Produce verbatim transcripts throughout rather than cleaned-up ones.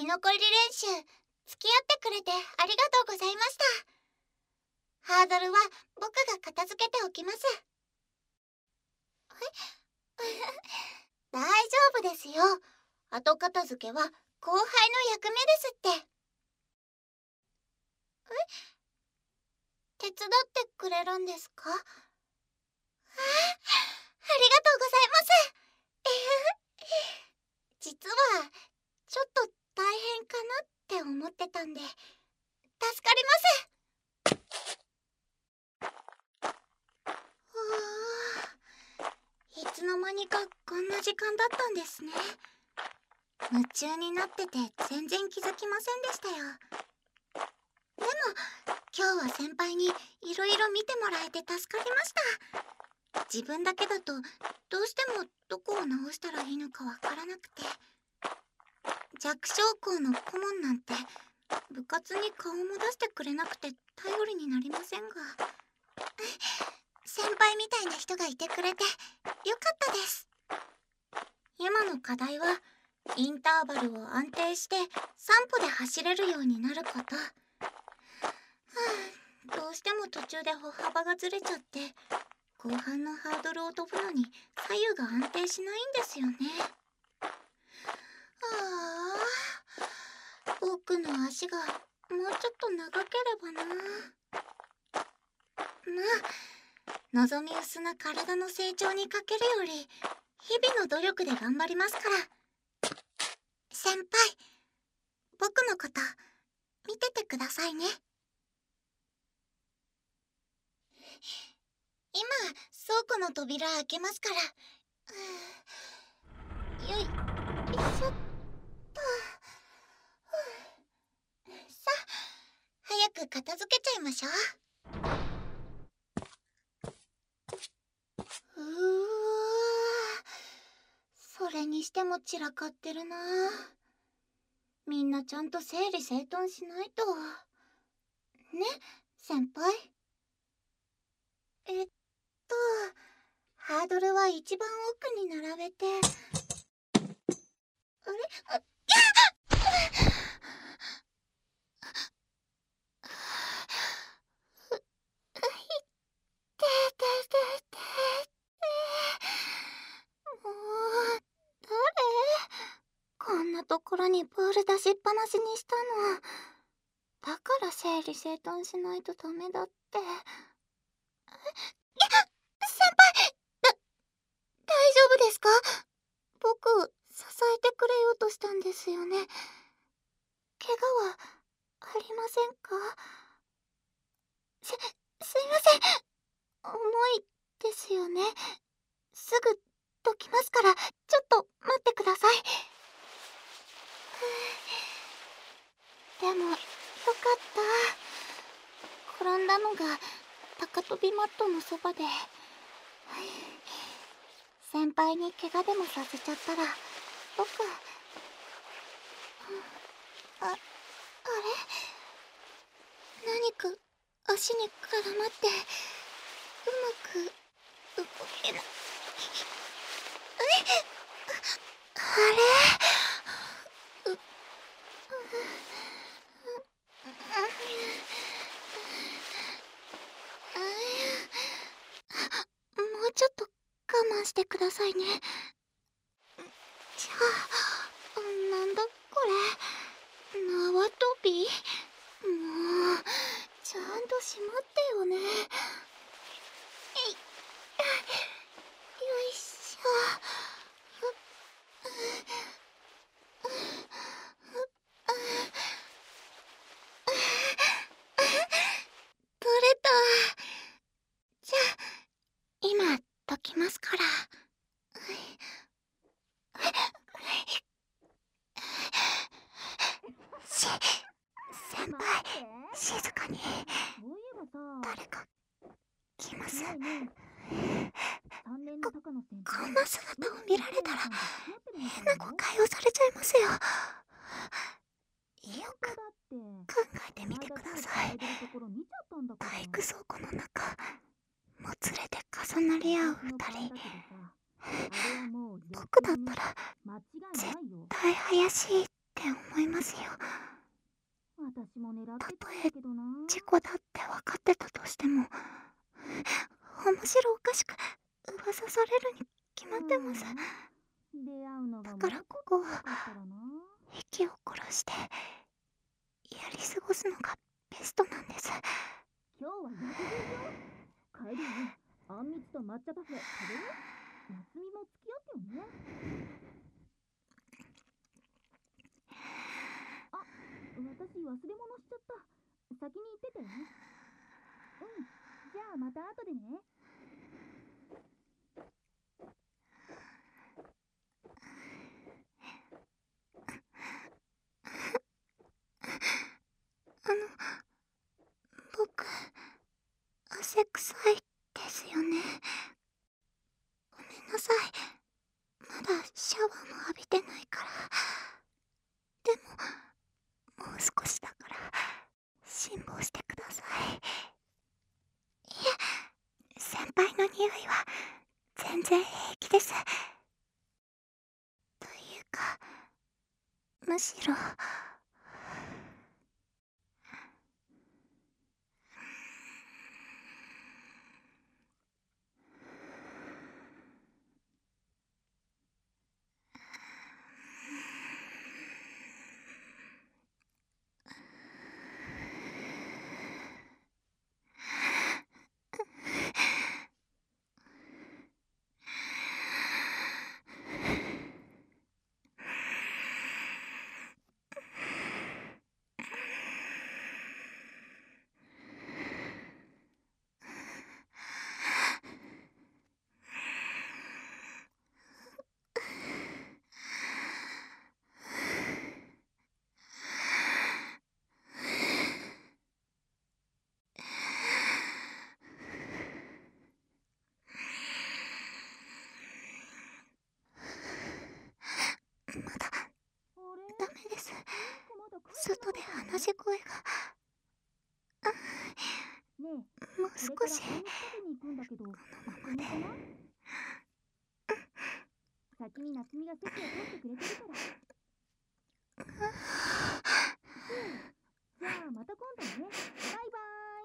残り練習付き合ってくれてありがとうございました。ハードルは僕が片付けておきます。え大丈夫ですよ。後片付けは後輩の役目ですって。え手伝ってくれるんですか？あ、ありがとうございます。実はちょっと大変かなって思ってたんで助かります。いつの間にかこんな時間だったんですね。夢中になってて全然気づきませんでしたよ。でも今日は先輩にいろいろ見てもらえて助かりました。自分だけだとどうしてもどこを直したらいいのかわからなくて、弱小校の顧問なんて部活に顔も出してくれなくて頼りになりませんが、先輩みたいな人がいてくれてよかったです。今の課題はインターバルを安定してさん歩で走れるようになること。どうしても途中で歩幅がずれちゃって後半のハードルを飛ぶのに左右が安定しないんですよね。ああ、僕の足がもうちょっと長ければな。まあ望み薄な体の成長にかけるより日々の努力で頑張りますから。先輩、僕のこと見ててくださいね。今倉庫の扉開けますから。よいしょっと。さあ早く片付けちゃいましょう。うわ、それにしても散らかってるな。みんなちゃんと整理整頓しないとね、先輩。えっとハードルは一番奥に並べて、あれ、あっ、もう誰こんなところにプール出しっぱなしにしたの。だから整理整頓しないとダメだって。え、いや、先輩、だ、大丈夫ですか？僕支えてくれようとしたんですよね。怪我はありませんか？す、すいません。重いですよね。すぐどきますから、ちょっと待ってください。でもよかった。転んだのが高跳びマットのそばで、先輩に怪我でもさせちゃったら僕、あ、あれ、何か足に絡まってうまく動けない。え、あれ、う、もうちょっと我慢してくださいね。じゃあ、なんだこれ、縄跳び？もうちゃんとしまってよね。えい、よいしょ。取れた。じゃあ今解きますから。し、先輩、静かに。誰か来ます。こ、こんな姿を見られたら変な誤解をされちゃいますよ。よく考えてみてください。体育倉庫の中、もつれで重なり合う二人。僕だったら絶対怪しいってって思いますよ。 私も狙ってたんたとえだけどな。 事故だって分かってたとしても、面白おかしく噂されるに決まってます。 うん、出会うのがだもうちょっからここはと早かったらな。 息を殺してやり過ごすのがベストなんです。 今日は翌日よ。帰りにあんみつと抹茶パフェ食べる？夏美も付き合ってよね。あ、私忘れ物しちゃった。先に行ってて。うん。じゃあまた後でね。 あの、僕、汗臭いですよね。ごめんなさい。まだシャワーも浴びてないから。でも、もう少しだから、辛抱してください。いえ、先輩の匂いは全然平気です。というか、むしろ、まだ、 あれ？ ダメです。 なんかまだ帰って外でなかったの？ 話し声が。 ねえ、 もうこれから少し。 あんみつ食べに行くんだけど、 このままで。 一緒に行かない？先に夏美が席を取ってくれてるから。じゃあまた今度ね。バイバ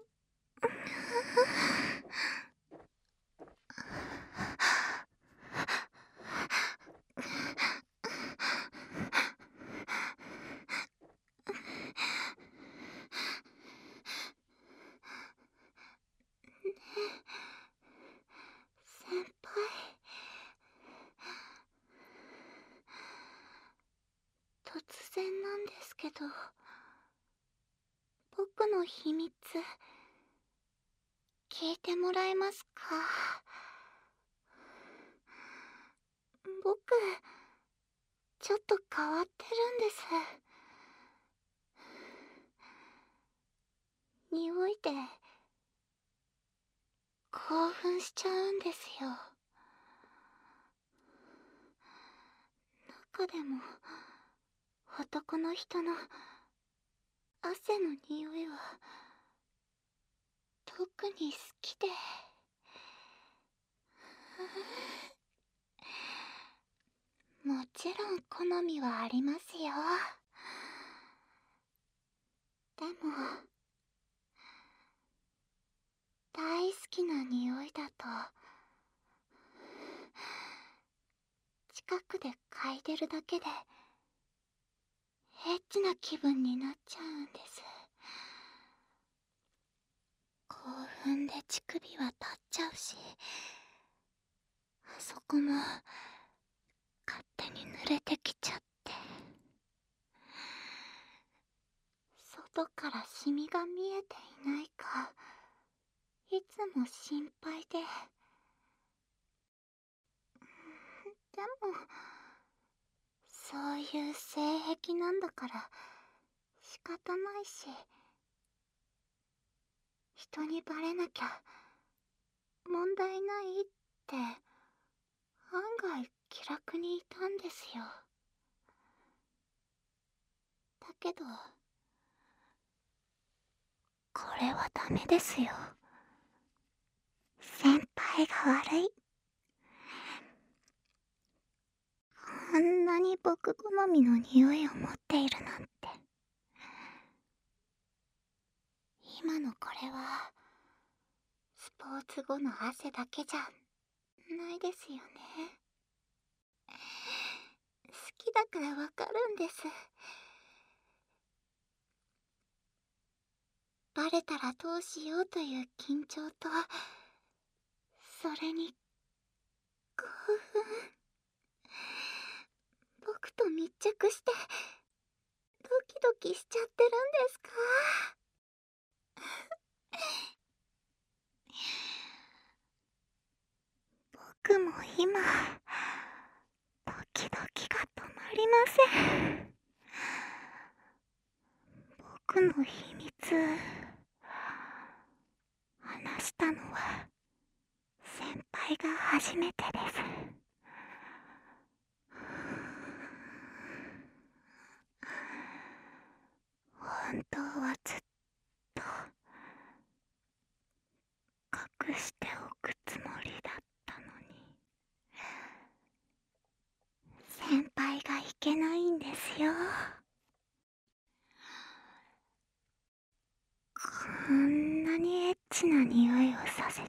先輩、突然なんですけど、僕の秘密聞いてもらえますか？僕、ちょっと変わってるんです。匂いで興奮しちゃうんですよ。中でも男の人の汗の匂いは特に好きで。もちろん好みはありますよ。でも大好きな匂いだと近くで嗅いでるだけでエッチな気分になっちゃうんです。興奮で乳首は立っちゃうし、あそこも勝手に濡れてきちゃって、外からシミが見えていないかいつも心配で。でもそういう性癖なんだから仕方ないし、人にバレなきゃ問題ないって案外気楽にいたんですよ。だけどこれはダメですよ。先輩が悪い。 こんなに僕好みの匂いを持っているなんて。今のこれはスポーツ後の汗だけじゃないですよね。好きだからわかるんです。バレたらどうしようという緊張と、それに興奮。僕と密着してドキドキしちゃってるんですか？僕も今ドキドキが止まりません。僕の秘密話したのは先輩が初めてです。本当はずっと隠しておくつもりだったのに、先輩がいけないんですよ。こんなにエッチな匂いをさせて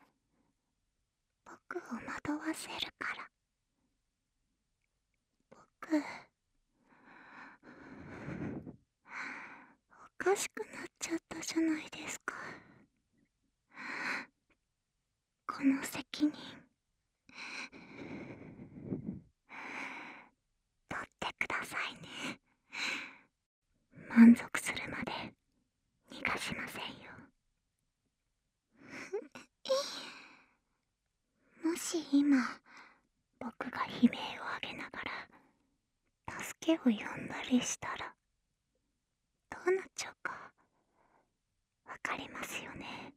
僕を惑わせるから。僕おかしくなっちゃったじゃないですか。この責任取ってくださいね。満足するまで逃がしませんよ。もし今僕が悲鳴を上げながら助けを呼んだりしたらどうなっちゃうかわかりますよね。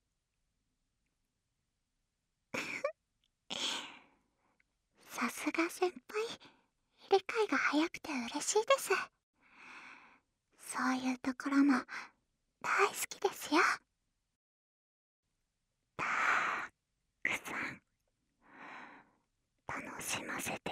さすが先輩、理解が早くて嬉しいです。そういうところも大好きですよ。たくさん楽しませて